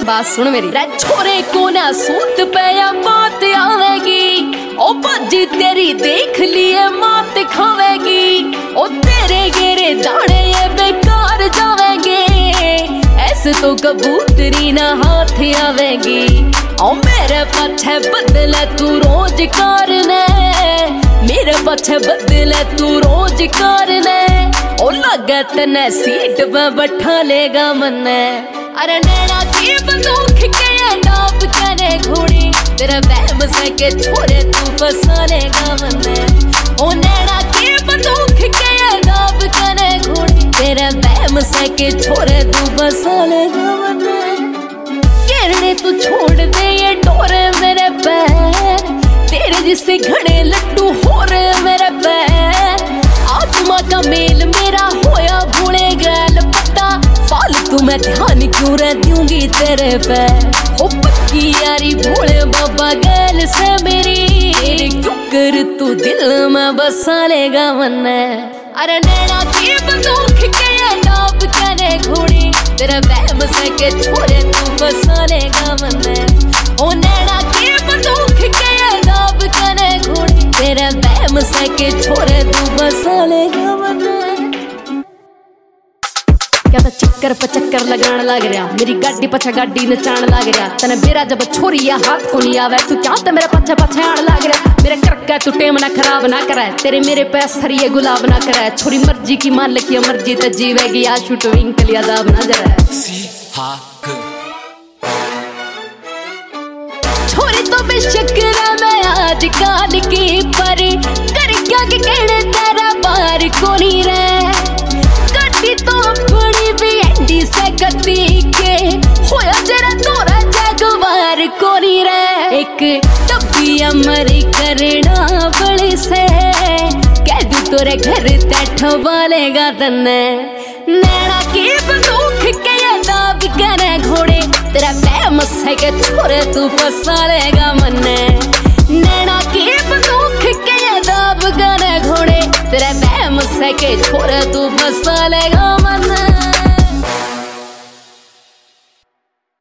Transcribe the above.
बात सुन मेरी, छोरे को ना सूत पे या बात आवेगी, ओ बाजी तेरी देख लिए मात खावेगी, ओ तेरे गेरे दाने ये बेकार जावेंगे, ऐसे तो कबूतरी ना हाथ आवेगी, ओ मेरे पीछे बदले तू रोज करने, मेरे पीछे बदले तू रोज करने, ओ लगे तने सीट पे बैठा लेगा मन्ने, अरे नैना की बंदूक के नाप करे घोड़ी, तेरा वहम से के छोरे तू फंसा लेगा मन्ने, ओ नैना की बंदूक के नाप करे घोड़ी, तेरा वहम से के छोरे तू फंसा लेगा मन्ने, गिरने तू छोड़ दे ये डोरे मेरे पैर, तेरे जिससे घड़े लट्टू हो रहे मेरे पैर, आत्मा का मेल मेरा होया भूले गैल पता, फालतू मैं ध्यान क्यों रह दूंगी तेरे पे, हो पक्की यारी भोले बाबा गैल से मेरी, क्यों कर तू दिल में बसा लेगा मन्ने, अरे नैना की बंदूक के नाप करे घोड़ी, तेरा वहम से के छोरे तू बसा लेगा मन्ने, ओ नैना की बंदूक के नाप करे घोड़ी, तेरा वहम से के छोरे तू बसा लेगा मन्ने। क्या तो चक्कर पे चक्कर लगान लग रहा, मेरी गाड़ी पछा गाड़ी नचान लग रहा, तने बेरा जब छोरी या हाथ को नहीं आवे, तू क्या तो मेरे पछे पछे आन लग रहा, मेरे करके तू टेम ना खराब ना करे, तेरे मेरे पैस हरिये गुलाब ना करे, छोरी मर्जी की मालिक की मर्जी ते जीवेगी, आ शूट विंकल यादाब ना जरा, छोरी तो बेशक्र मैं आज काल की, पर कर क्या के कहने तेरा बार को नहीं रहे, गड्डी तो अपनी भी एंडी से गति के, होया जरा तोरा जगवार को नहीं रहे, एक टब्बी अमरी करना बड़े से, कह दू तोरे घर तैठो वालेगा तन्ने, नैना की बंदूक के दाब करे घोड़े, तेरा वहम से के छोरे तू फंसा लेगा मन्ने, नैना की बंदूक के दाब करे घोड़े, तेरा वहम से के छोरे तू फंसा लेगा मन्ने।